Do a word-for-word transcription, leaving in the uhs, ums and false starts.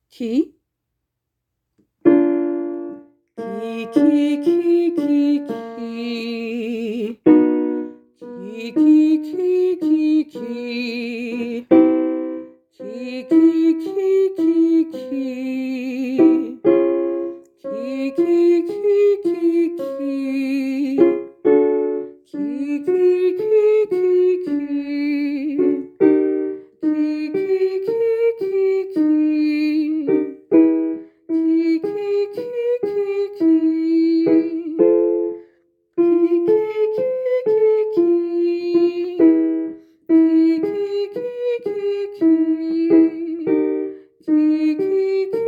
Ki, ki, ki, ki, ki, ki. Ki, ki, ki, ki, ki. Ki, ki, ki, ki, ki. Ki, ki, ki, ki, ki. Ki, ki, ki, ki, ki. Ki, ki, ki, ki, ki. Ki, ki, ki, ki, ki. Ki, ki, ki, ki, ki. Ki, ki, ki, ki, ki. Ki, ki,